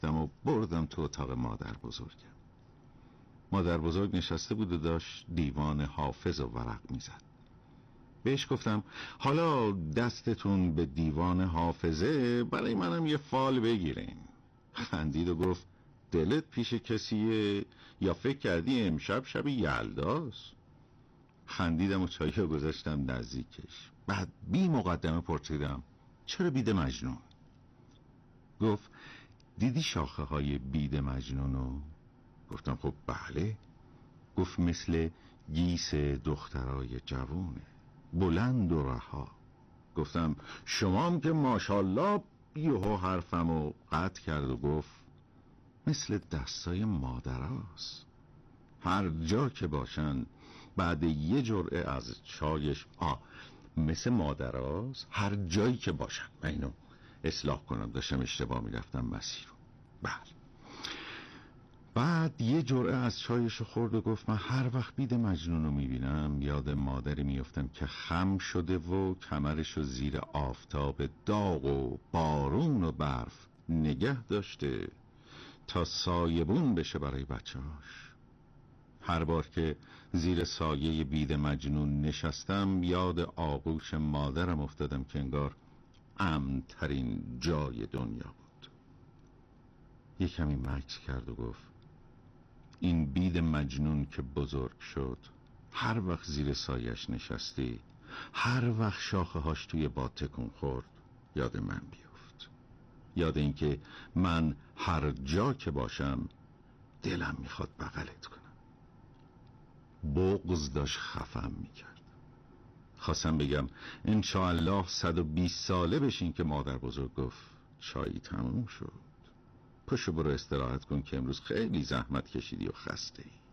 گرفتم و بردم تو اتاق مادر بزرگم. مادر بزرگ نشسته بود و داشت دیوان حافظ و ورق میزد. بهش گفتم حالا دستتون به دیوان حافظه، برای منم یه فال بگیرین. خندید و گفت دلت پیش کسیه یا فکر کردی امشب شب یلداست؟ خندیدم و چایی رو گذاشتم نزدیکش. بعد بی مقدمه پرسیدم چرا بید مجنون؟ گفت دیدی شاخه های بید مجنونو؟ گفتم خب بله. گفت مثل گیس دخترای جوونه، بلند و رها. گفتم شما هم که ماشاءالله. یهو حرفمو قطع کرد و گفت مثل دستای مادراست، هر جا که باشن بعد یه جرعه از چایش مثل مادراست هر جایی که باشن. من اینو اصلاح کنم، داشتم اشتباه میرفتم مسیر رو. بعد یه جرعه از چایش خورد و گفت من هر وقت بید مجنون رو میبینم یاد مادری میفتم که خم شده و کمرشو زیر آفتاب داغ و بارون و برف نگه داشته تا سایبون بشه برای بچه‌هاش. هر بار که زیر سایه بید مجنون نشستم یاد آغوش مادرم افتادم که انگار امن‌ترین جای دنیا بود. یه کمی مکث کرد و گفت این بید مجنون که بزرگ شد، هر وقت زیر سایش نشستی، هر وقت شاخه هاش توی باد تکون خورد، یاد من بیفت. یاد این که من هر جا که باشم دلم میخواد بغلت کنم. بغض داشت خفم میکرد. خواستم بگم انشاءالله 120 ساله بشین که مادر بزرگ گفت چایی تموم شد، پشو برو استراحت کن که امروز خیلی زحمت کشیدی و خسته ای.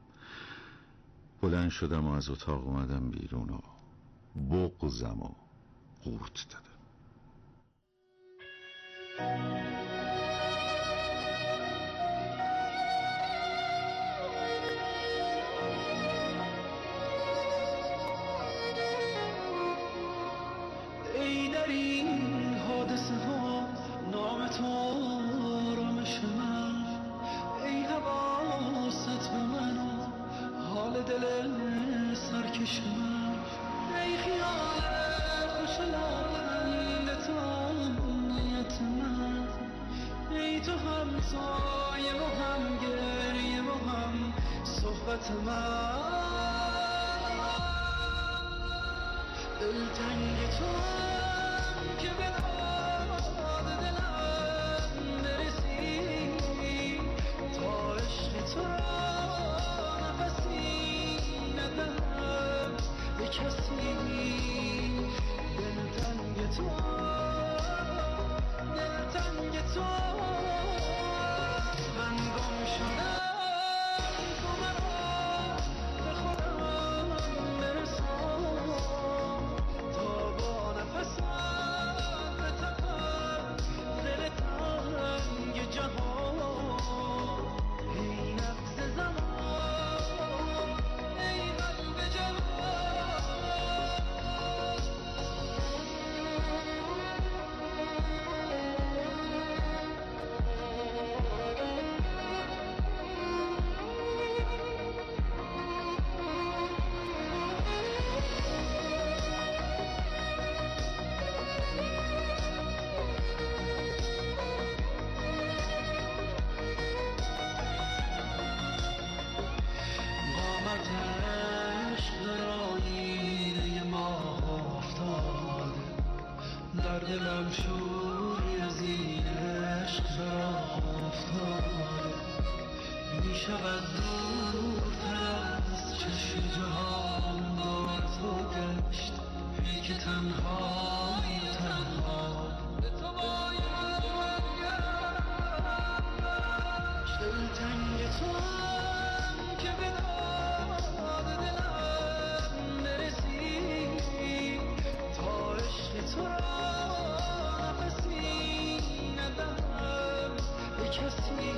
بلند شدم و از اتاق اومدم بیرون و بغضم و قورت دادم. ای در این حادثه ها نام تو آرامش من، ای حواست به من و حال دل سرکش من، ای خیال خوش لبخند تو امنیت من، ای تو هم سایه و هم گریه و هم صحبت من. دلتنگ تو هم که به داد دلم برسی، تا عشق تو نفسی ندهم به کسی. دلتنگ تو، دلتنگ تو، من گم شدم تو مرا به خودم برسان، تا با نفسم بتپم دل تنگ جهان. ای نفس زمان، ای قلب جوان. قامتش در آینه ماه افتاده، در دلم شوری از این عشق برا افتاده. می شود دورتر از چشم جهان بار تو گشت، ای که تنهای تنها به تو باید گشت. دلتنگ تو هم که به داد دلم برسی، تا عشق تو را نفسی ندهم به کسی.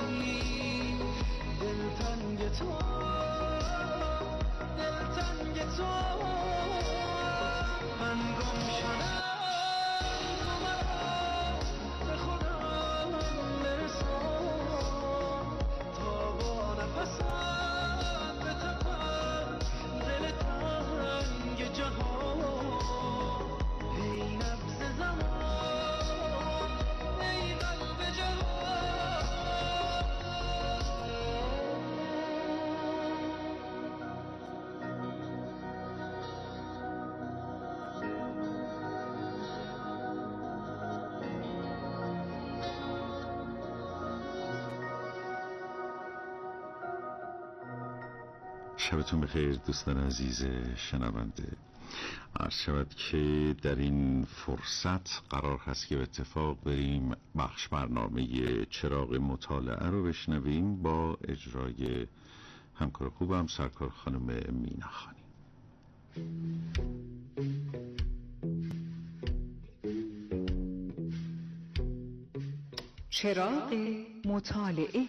دلتنگ تو، دلتنگ تو، من گم شدم تو مرا به خودم برسان، شبتون بخیر دوستان عزیز شنونده. عرض شود که در این فرصت قرار هست که به اتفاق بریم بخش برنامه چراغ مطالعه رو بشنویم با اجرای همکار خوبم سرکار خانم مینا خانی. چراغ مطالعه.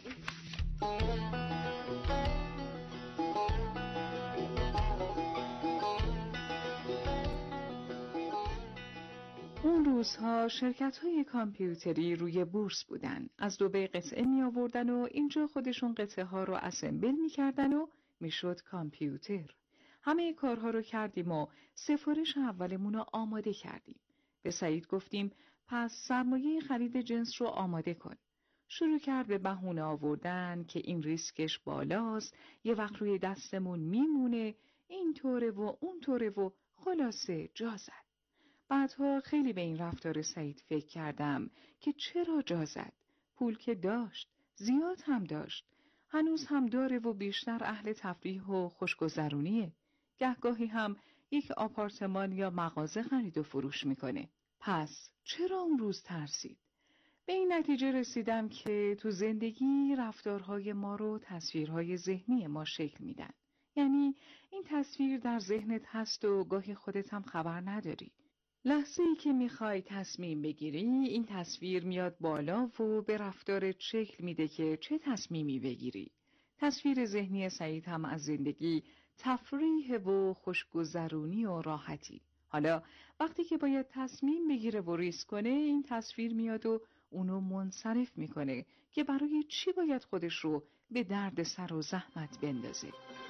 اون روزها شرکت‌های کامپیوتری روی بورس بودن. از دبی قطعه می آوردن و اینجا خودشون قطعه ها رو اسمبل می کردن و می شد کامپیوتر. همه کارها رو کردیم و سفارش اولمون رو آماده کردیم. به سعید گفتیم پس سرمایه خرید جنس رو آماده کن. شروع کرد به بهونه آوردن که این ریسکش بالاست، یه وقت روی دستمون میمونه، این طوره و اون طوره و خلاصه جا زد. بعدها خیلی به این رفتار سعید فکر کردم که چرا جا زد. پول که داشت، زیاد هم داشت، هنوز هم داره و بیشتر اهل تفریح و خوشگذرونیه. گهگاهی هم یک آپارتمان یا مغازه خرید و فروش میکنه. پس چرا اون روز ترسید؟ به این نتیجه رسیدم که تو زندگی رفتارهای ما رو تصویرهای ذهنی ما شکل میدن. یعنی این تصویر در ذهنت هست و گاهی خودت هم خبر نداری. لحظه‌ای که میخوای تصمیم بگیری این تصویر میاد بالا و به رفتارت شکل میده که چه تصمیمی بگیری. تصویر ذهنی سعید هم از زندگی تفریح و خوشگذرونی و راحتی. حالا وقتی که باید تصمیم بگیره و ریسک کنه این تصویر میاد و اونو منصرف میکنه که برای چی باید خودش رو به درد سر و زحمت بندازه.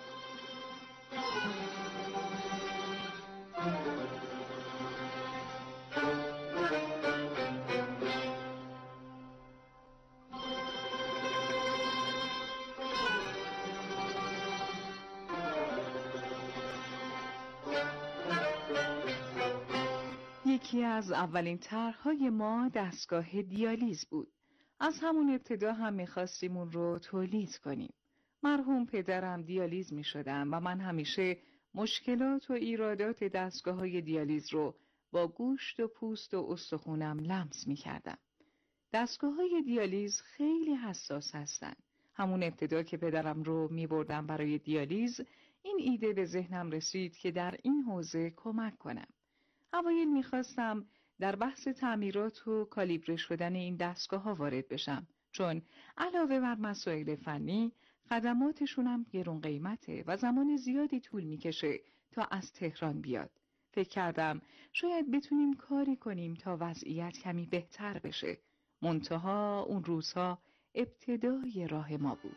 یکی از اولین طرح‌های ما دستگاه دیالیز بود. از همون ابتدا هم می‌خواستیم اون رو تولید کنیم. مرحوم پدرم دیالیز می‌شدن و من همیشه مشکلات و ایرادات دستگاه‌های دیالیز رو با گوشت و پوست و استخونم لمس می‌کردم. دستگاه‌های دیالیز خیلی حساس هستن. همون ابتدا که پدرم رو می‌بردم برای دیالیز، این ایده به ذهنم رسید که در این حوزه کمک کنم. اوایل میخواستم در بحث تعمیرات و کالیبره شدن این دستگاه‌ها وارد بشم، چون علاوه بر مسائل فنی خدماتشون هم گران قیمته و زمان زیادی طول میکشه تا از تهران بیاد. فکر کردم شاید بتونیم کاری کنیم تا وضعیت کمی بهتر بشه. منتها اون روزها ابتدای راه ما بود.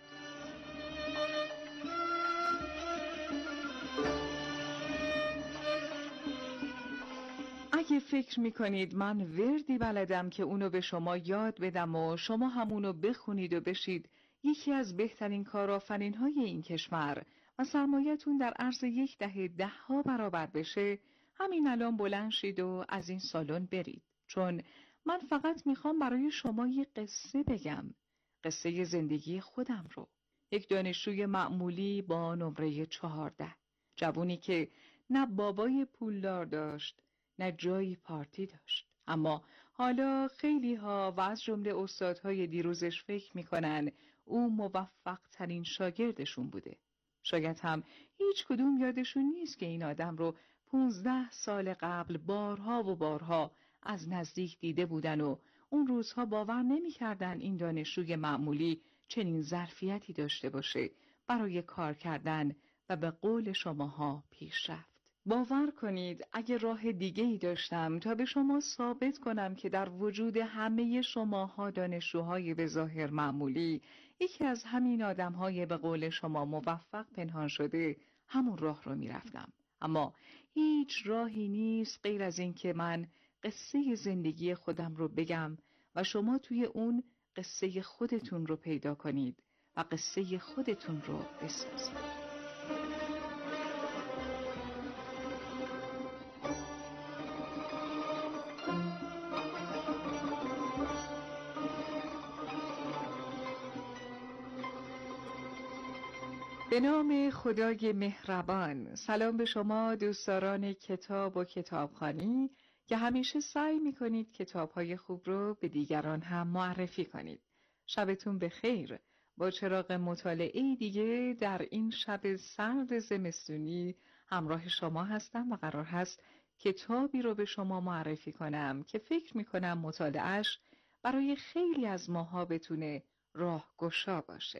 اگه فکر میکنید من وردی بلدم که اونو به شما یاد بدم و شما همونو بخونید و بشید یکی از بهترین کارآفرین‌های این کشور و سرمایه‌تون در عرض 10 دهه 10 برابر بشه، همین الان بلند شید و از این سالن برید. چون من فقط میخوام برای شما یه قصه بگم، قصه زندگی خودم رو. یک دانشجوی معمولی با نمره 14، جوونی که نه بابای پولدار داشت نه جایی پارتی داشت. اما حالا خیلی ها و از جمله استادهای دیروزش فکر میکنن او موفق ترین شاگردشون بوده. شاید هم هیچ کدوم یادشون نیست که این آدم رو 15 سال قبل بارها و بارها از نزدیک دیده بودن و اون روزها باور نمیکردن این دانشجوی معمولی چنین ظرفیتی داشته باشه برای کار کردن و به قول شماها پیشرفت. باور کنید اگه راه دیگه‌ای داشتم تا به شما ثابت کنم که در وجود همه شماها دانشجوهای به ظاهر معمولی یکی از همین آدمهای به قول شما موفق پنهان شده، همون راه رو میرفتم. اما هیچ راهی نیست غیر از این که من قصه زندگی خودم رو بگم و شما توی اون قصه خودتون رو پیدا کنید و قصه خودتون رو بسازید. به نام خدای مهربان. سلام به شما دوستداران کتاب و کتابخوانی که همیشه سعی می‌کنید کتاب‌های خوب رو به دیگران هم معرفی کنید. شبتون بخیر. با چراغ مطالعه دیگه در این شب سرد زمستونی همراه شما هستم و قرار هست کتابی رو به شما معرفی کنم که فکر می‌کنم مطالعه‌اش برای خیلی از ماها بتونه راهگشا باشه.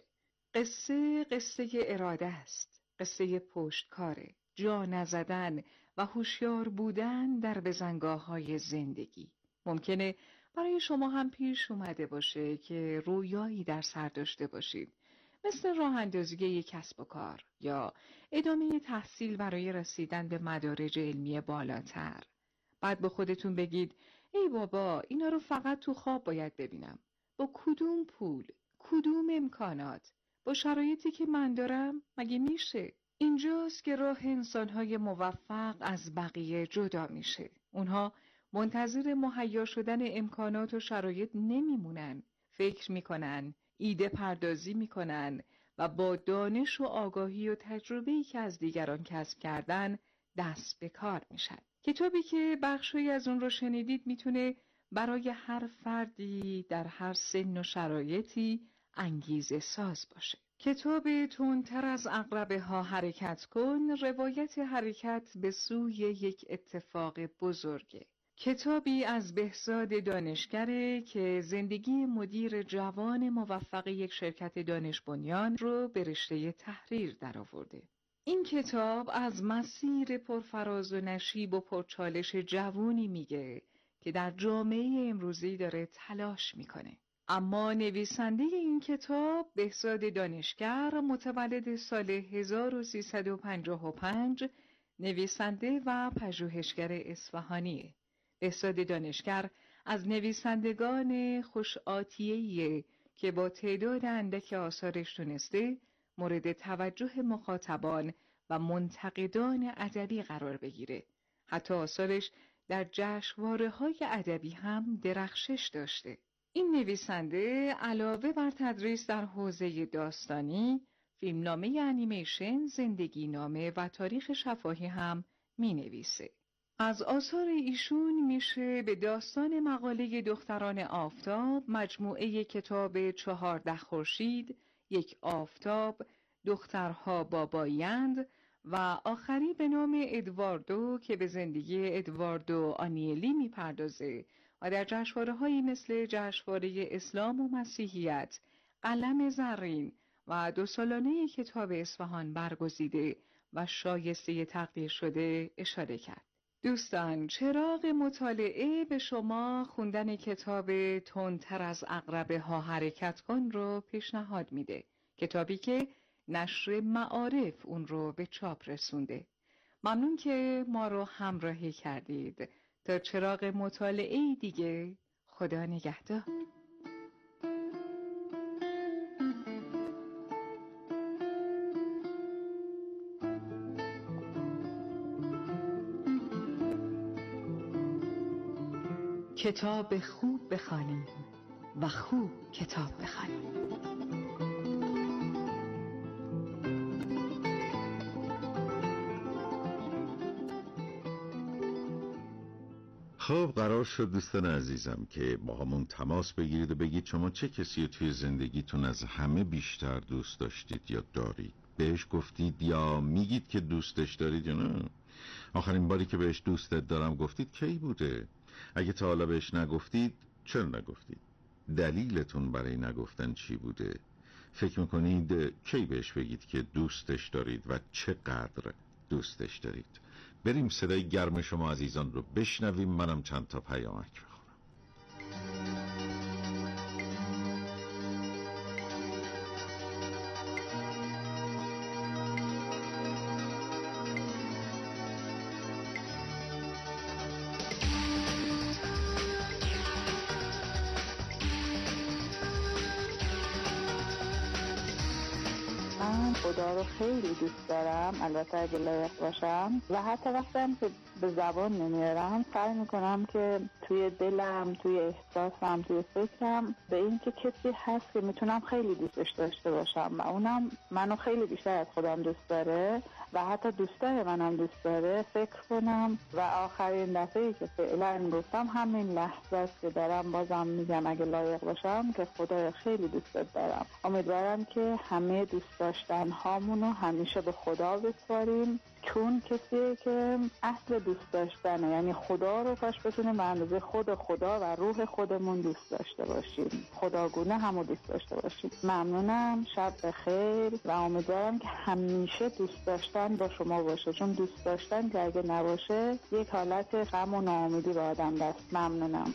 قصه اراده است، قصه پشتکاره، جا نزدن و هوشیار بودن در بزنگاه‌های زندگی. ممکنه برای شما هم پیش اومده باشه که رویایی در سر داشته باشید، مثل راه اندازی یک کسب و کار یا ادامه تحصیل برای رسیدن به مدارج علمی بالاتر. بعد به خودتون بگید ای بابا اینا رو فقط تو خواب باید ببینم. با کدوم پول، کدوم امکانات، با شرایطی که من دارم مگه میشه؟ اینجاست که راه انسان‌های موفق از بقیه جدا میشه. اونها منتظر مهیا شدن امکانات و شرایط نمیمونن. فکر میکنن، ایده پردازی میکنن و با دانش و آگاهی و تجربه‌ای که از دیگران کسب کردن دست به کار میشن. کتابی که بخشی از اون رو شنیدید میتونه برای هر فردی در هر سن و شرایطی انگیزه ساز باشه. کتاب تندتر از عقربه ها حرکت کن، روایت حرکت به سوی یک اتفاق بزرگه. کتابی از بهزاد دانشگره که زندگی مدیر جوان موفق یک شرکت دانش بنیان رو به رشته تحریر درآورده. این کتاب از مسیر پرفراز و نشیب و پرچالش جوانی میگه که در جامعه امروزی داره تلاش میکنه. اما نویسنده این کتاب بهزاد دانشگر متولد سال 1355 نویسنده و پژوهشگر اصفهانیه. بهزاد دانشگر از نویسندگان خوش‌آتیه‌ایه که با تعداد اندک آثارش تونسته مورد توجه مخاطبان و منتقدان ادبی قرار بگیره. حتی آثارش در جشنواره‌های ادبی هم درخشش داشته. این نویسنده علاوه بر تدریس در حوزه داستانی، فیلمنامه انیمیشن، زندگینامه و تاریخ شفاهی هم می‌نویسه. از آثار ایشون میشه به داستان مقاله دختران آفتاب، مجموعه کتاب 14 خورشید، یک آفتاب، دخترها بابایند و آخری به نام ادواردو که به زندگی ادواردو آنیلی میپردازه و در جشنواره‌هایی مثل جشنواره اسلام و مسیحیت، قلم زرین و 2 سالانه کتاب اصفهان برگزیده و شایسته تقدیر شده اشاره کرد. دوستان، چراغ مطالعه به شما خوندن کتاب تندتر از عقربه ها حرکت کن رو پیشنهاد میده. کتابی که نشر معارف اون رو به چاپ رسونده. ممنون که ما رو همراهی کردید. تا چراغ مطالعه دیگه، خدا نگهدار. کتاب خوب بخوانیم و خوب کتاب بخوانیم. خب قرار شد دوستان عزیزم که با همون تماس بگیرید و بگید شما چه کسی رو توی زندگیتون از همه بیشتر دوست داشتید یا دارید. بهش گفتید یا میگید که دوستش دارید یا نه؟ آخرین باری که بهش دوستت دارم گفتید کی بوده؟ اگه تا حالا بهش نگفتید چرا نگفتید؟ دلیلتون برای نگفتن چی بوده؟ فکر میکنید کی بهش بگید که دوستش دارید و چقدر دوستش دارید؟ بریم صدای گرم شما عزیزان رو بشنویم، منم چند تا پیامک بخونم. خدا رو خیلی دوست دارم، البته اگه لایق باشم، و حتی وقتی که به زبان نمیارم سعی میکنم که توی دلم، توی احساسم، توی فکرم به این که کسی هست که میتونم خیلی دوستش داشته باشم و اونم منو خیلی بیشتر از خودم دوست داره و حتی دوستای منم دوست داره فکر کنم. و آخرین دفعه‌ای که فعلا گفتم همین لحظه است که دارم بازم میگم اگه لایق باشم که خدای خیلی دوستت دارم. امیدوارم که همه دوست داشتن هامونو همیشه به خدا بسپاریم، چون کسیه که اصل دوست داشتنه، یعنی خدا رو کاش بتونیم به اندازه خود خدا و روح خودمون دوست داشته باشیم، خداگونه همو دوست داشته باشیم. ممنونم، شب بخیر و امیدوارم که همیشه دوست داشتن با شما باشه، چون دوست داشتن که اگه نباشه یک حالت غم و ناامیدی به آدم دست. ممنونم.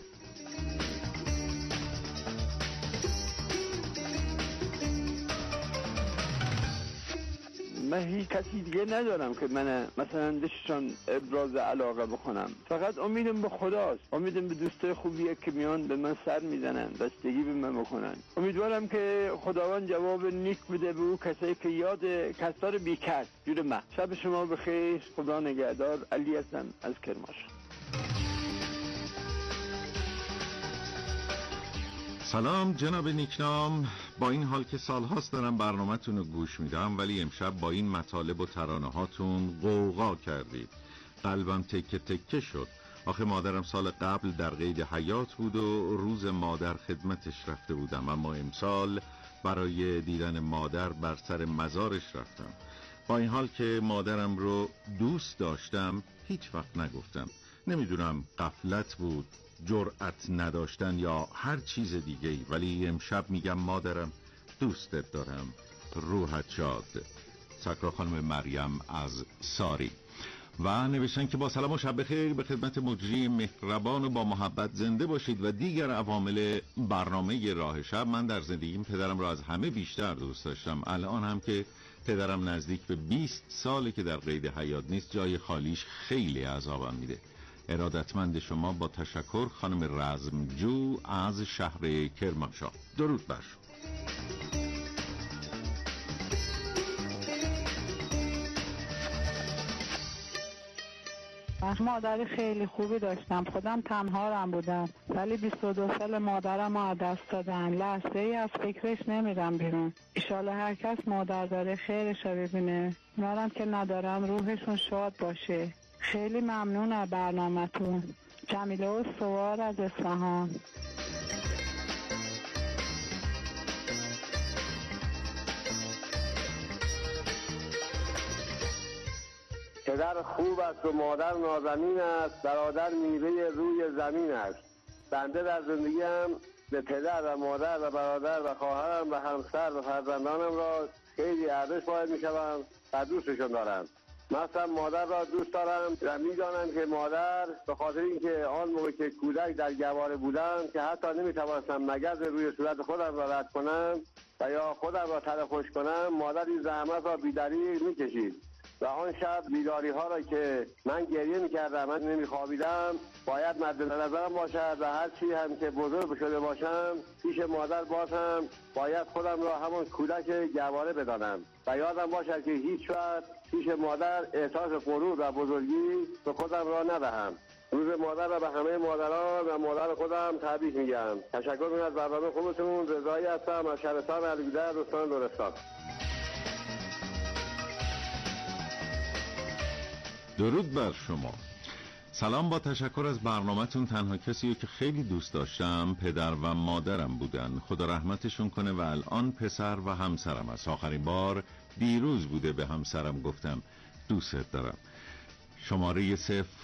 من هیچ کسی دیگه ندارم که من مثلا دشتان ابراز علاقه بکنم، فقط امیدم به خداست، امیدم به دوستای خوبیه که میان به من سر میزنن، بستگی به من بکنن. امیدوارم که خداوند جواب نیک بده به او کسایی که یاد کسار بیکس جور من. شب شما بخیر، خدا نگهدار. علی هستم از کرمانشاه. سلام جناب نیکنام، با این حال که سالهاست دارم برنامه‌تون رو گوش میدم ولی امشب با این مطالب و ترانه هاتون غوغا کردید. قلبم تکه تکه شد. آخه مادرم سال قبل در قید حیات بود و روز مادر خدمتش رفته بودم، اما امسال برای دیدن مادر بر سر مزارش رفتم. با این حال که مادرم رو دوست داشتم هیچ وقت نگفتم. نمیدونم غفلت بود، جرأت نداشتن یا هر چیز دیگه‌ای، ولی امشب میگم مادرم دوستت دارم، روحت شاد. سکرا خانم مریم از ساری. و نوشتن که با سلام و شب بخیر به خدمت مجری مهربان و با محبت زنده باشید و دیگر عوامل برنامه راه شب. من در زندگیم پدرم را از همه بیشتر دوست داشتم. الان هم که پدرم نزدیک به 20 ساله که در قید حیات نیست، جای خالیش خیلی عذابم میده. ارادتمند شما، با تشکر. خانم رزمجو از شهر کرمانشاه. درود بر شما. مادر خیلی خوبی داشتم، خودم تنهارم بودم ولی 22 سال مادرم رو از دست دادم. لحظه ای از فکرش نمیرم بیرون. ایشالا هر کس مادر داره خیرش رو ببینه، اونارم که ندارم روحشون شاد باشه. خیلی ممنون از برنامه‌تون. جمیله و سوار از اصفهان. پدر خوب است و مادر نازنین است، برادر میوه روی زمین است. بنده در زندگیم به پدر و مادر و برادر و خواهرم و همسر و فرزندانم را خیلی ارزش قائل می‌شوم و دوستشون دارم. مثلا مادر را دوست دارم و میدانم که مادر به خاطر اینکه آن موقع که کودک در گواره بودم که حتی نمیتوانستم مگز روی صورت خودم را رد کنم و یا خودم را تره خوش کنم، مادر این زحمت را بی‌دریغ میکشید و آن شب بیداری ها را که من گریه میکردم، من نمیخوابیدم، باید مد نظرم باشد و هر چی هم که بزرگ شده باشم پیش مادر باشم، باید خودم را همون کودک گواره بدانم و یادم باشد که هیچ وقت پیش مادر احساس غرور و بزرگی به خودم را ندهم. روز مادر را به همه مادران و مادر خودم تبریک میگم. تشکر میکنم از برنامه خوبتون. رضایی هستم از شهرستان علیزاده، دوستان لرستان. درود بر شما. سلام، با تشکر از برنامه‌تون. تنها کسی که خیلی دوست داشتم پدر و مادرم بودن، خدا رحمتشون کنه، و الان پسر و همسرم است. آخرین بار دیروز بوده به همسرم گفتم دوستت دارم. شماره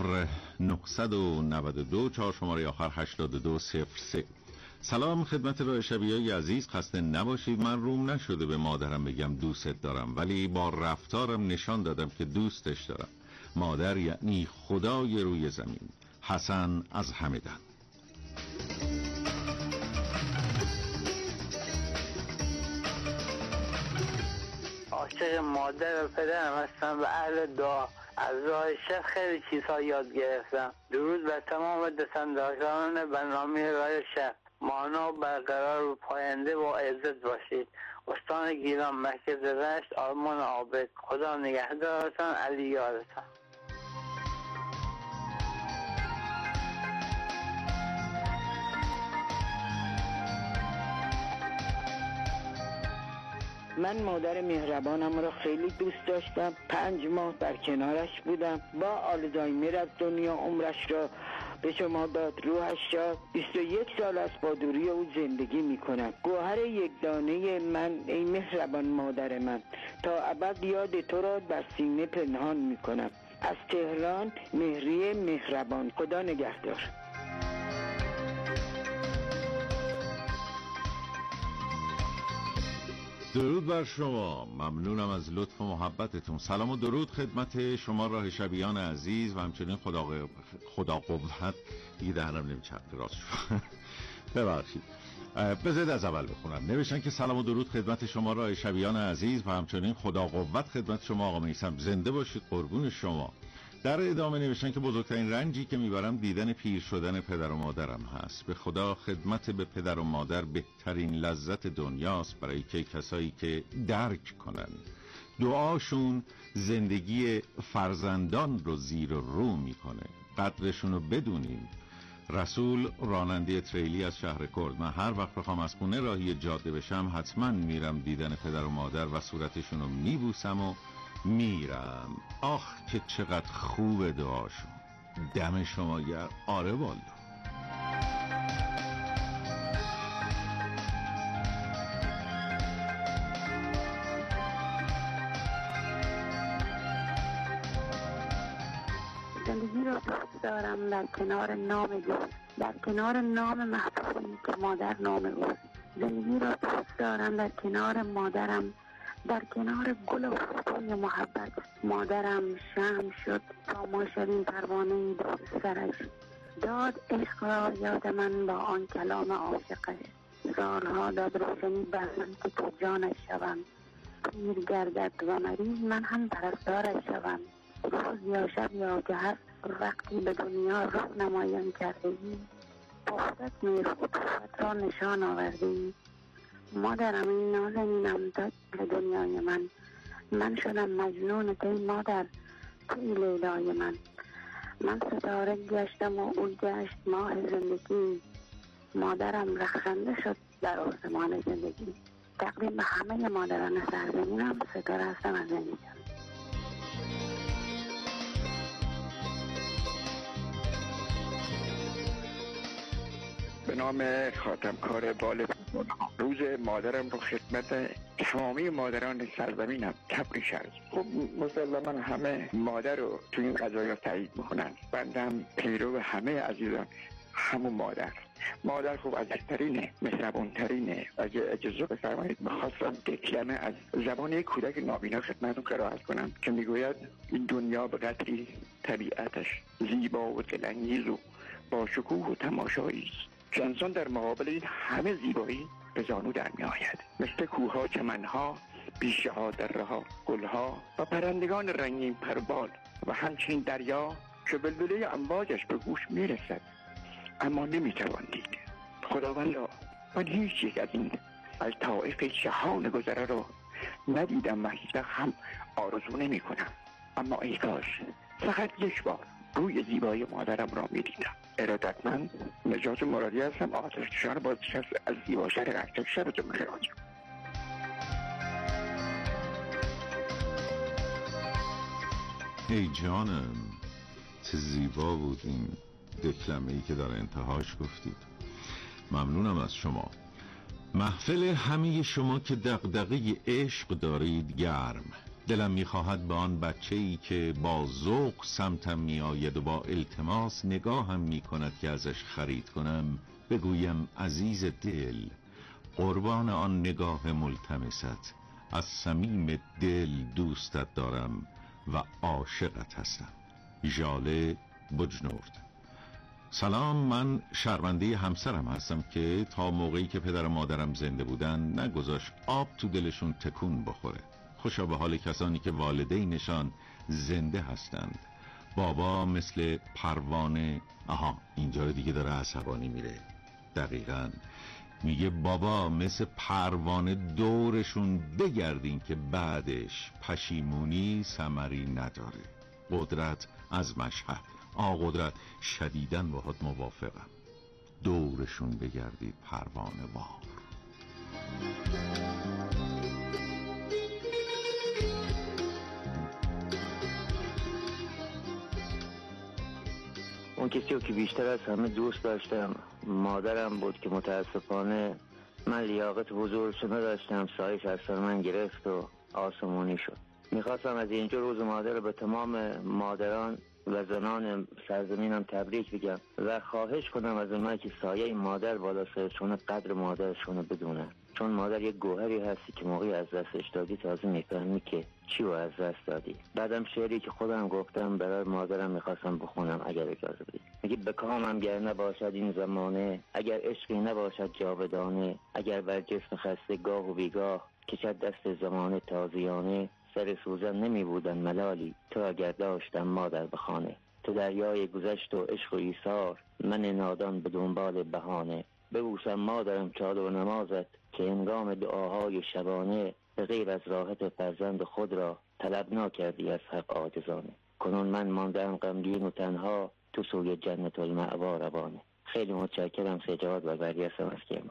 0992 4 شماره آخر 8203. سلام خدمت راه شبیه‌ی عزیز، خسته نباشید. من روم نشده به مادرم بگم دوستت دارم، ولی با رفتارم نشان دادم که دوستش دارم. مادر یعنی خدای روی زمین. حسن از همدان. عاشق مادر و پدرم هستم و اهل دعا. از راه شب خیلی چیزها یاد گرفتم. درود بر تمام دستانداران برنامه راه شب. مانا برقرار و پاینده با عزت باشید. استان گیلان، مرکز رشت، آرمان عابد. خدا نگهدارتان. علی یارتان. من مادر مهربانم را خیلی دوست داشتم. 5 ماه در کنارش بودم. با آلزایمر از دنیا عمرش را به شما داد، روحش شاد. 21 سال است با دوری او زندگی میکنم. گوهر یک دانه من، ای مهربان مادر من، تا ابد یاد تو را در سینه پنهان میکنم. از تهران، مهریه مهربان. خدا نگهدار. درود بر شما. ممنونم از لطف و محبتتون. سلام و درود خدمت شما راه شبیان عزیز و همچنین خدا قوت. دیگه دهنم نمیچرخه راست شد. ببخشید. بذارید از اول بخونم. نوشتن که سلام و درود خدمت شما راه شبیان عزیز و همچنین خدا قوت خدمت شما آقا میثم. زنده باشید، قربون شما. در ادامه نوشتن که بزرگترین رنجی که میبرم دیدن پیر شدن پدر و مادرم هست. به خدا خدمت به پدر و مادر بهترین لذت دنیاست، برای که کسایی که درک کنن. دعاشون زندگی فرزندان رو زیر و رو میکنه. قدرشون رو بدونیم. رسول، راننده تریلی از شهر کرد. من هر وقت بخوام از خونه راهی جاده بشم حتما میرم دیدن پدر و مادر و صورتشون رو میبوسم و میرم. آخ که چقدر خوب دعاشون. دم شما گرم. آره والا. زندگی را دوست دارم در کنار نام دوست، در کنار نام محبوبی که مادر نام اوست. زندگی را دوست دارم در کنار مادرم، در کنار گل و خوشبوی محبت. مادرم شمع شد تا ما شدیم پروانه دوست سرش. داد عشق را یاد من با آن کلام عاشقش. سالها داد روشنی بر من که تو جانش شوم. پیر گردد و مریض من هم پرستارش شوم. روز یا شب یا که هست وقتی به دنیا رو نمایان کرده ای، پختت میر خطوفت را نشان آورده ای. مادرم این نازنینم داد به دنیای من شدم مجنون تی مادر، تی لیلای من ستاره گشتم و او گشت ماه زندگی. مادرم رخشنده شد در آسمان زندگی. تقدیم به همه مادران سرزمینم. ستاره هستم از زندگی. به نام خاتمکار بال روز مادرم رو خدمت تمامی مادران سرزمینم تبریک عرض. خب مسلما همه مادر رو تو این قضایا تایید میکنن. بندم پیرو همه عزیزان همون مادر خوب عزیزترینه، مهربانترینه. اگه اجازه بفرمایید میخواستم دکلمه از زبان یک کودک نابینا خدمتتون قرائت کنم که میگوید این دنیا به قدری طبیعتش زیبا و دلانگیز و با شکوه و تماشایی است که انسان در مقابل این همه زیبایی به زانو در می آید. مثل کوها، چمنها، بیشه ها، دره ها، گل ها و پرندگان رنگین پربال و همچنین دریا که بلبله امواجش به گوش می رسد اما نمی توان دید. خداوندا من هیچ یک از این از طائف جهان گذره رو ندیدم و هیچ هم آرزو نمی کنم. اما ای کاش فقط یک بار روی زیبای مادرم را می دیدم. ارادتمند نجات مرادی هستم. آتشفشان بازنشست از زیباشهر قشنگ. شبتون بخیر. ای جانم، چه زیبا بود این دکلمه‌ای که در انتهاش گفتید. ممنونم از شما. محفل همه شما که دغدغه عشق دارید گرم. دلم میخواهد به آن بچه‌ای که با ذوق سمتم میآید و با التماس نگاهم میکند که ازش خرید کنم بگویم عزیز دل، قربان آن نگاه ملتمست، از صمیم دل دوستت دارم و عاشقت هستم. ژاله بجنورد. سلام، من شرمنده همسرم هستم که تا موقعی که پدر و مادرم زنده بودن نگذاشت آب تو دلشون تکون بخوره. خوشا به حال کسانی که والدینشان زنده هستند. بابا مثل پروانه. اینجا رو دیگه داره عصبانی میره. دقیقاً میگه بابا مثل پروانه دورشون بگردین که بعدش پشیمونی ثمری نداره. قدرت از مشهد. قدرت شدیداً باهات موافقم. دورشون بگردید پروانه وار. اون کسی رو که بیشتر از همه دوست داشتم مادرم بود که متاسفانه من لیاقت حضورشو نداشتم، سایش از سر من گرفت و آسمونی شد. میخواستم از اینجا روز مادر رو به تمام مادران و زنان سرزمینم تبریک بگم و خواهش کنم از اونایی که سایه این مادر بالا سرشونه قدر مادرشونه بدونن، چون مادر یک گوهری هستی که موقعی از دستش دادی تازه میفهمی که چی رو از دست دادی. بعدم شعری که خودم گفتم برای مادرم میخواستم بخونم اگر اجازه بدید. میگه به کامم گر نباشد این زمانه، اگر عشقی نباشد جاودانه، اگر بر جسم خسته گاه و بیگاه کشد دست زمانه تازیانه، سر سوزن نمی بودن ملالی تو اگر داشتم مادر به خانه. تو دریای گذشت و عشق و ایثار، من نادان به دنبال بهانه. ببوسم مادرم چادر و نمازت که هنگام دعاهای شبانه، به غیر از راحت فرزند خود را طلب نکردی از حق عاجزانه. کنون من ماندم غمگین و تنها، تو سوی جنت المأوا روانه. خیلی متشکرم. سجاد و بری هستم از کرمان.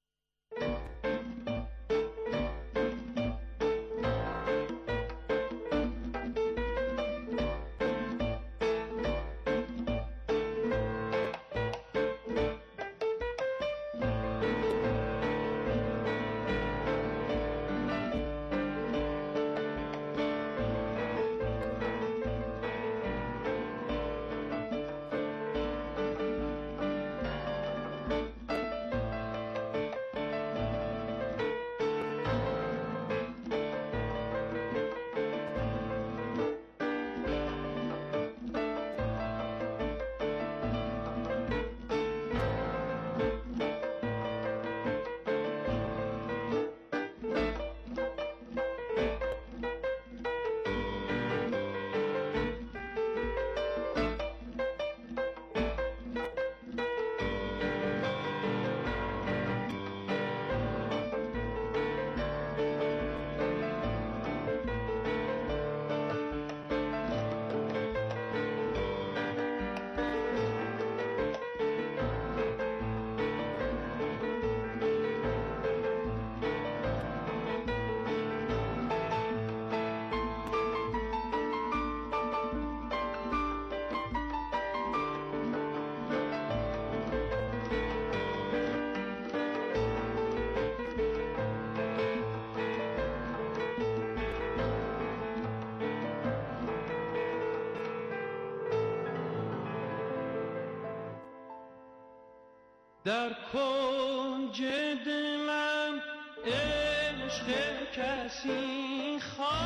در کنج دلم عشق کسی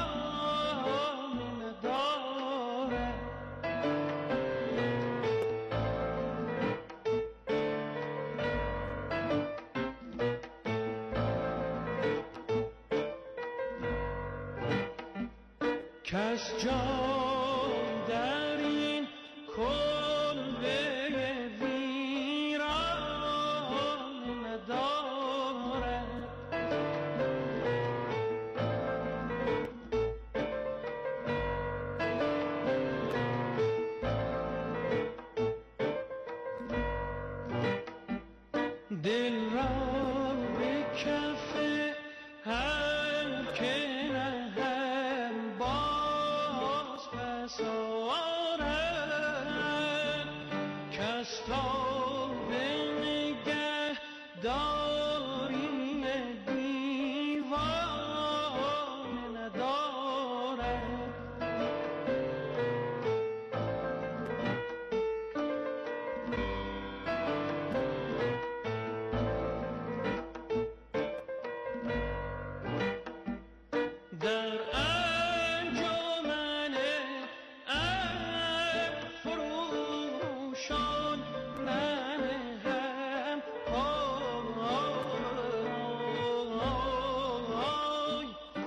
خانه ندارد، کس جان در این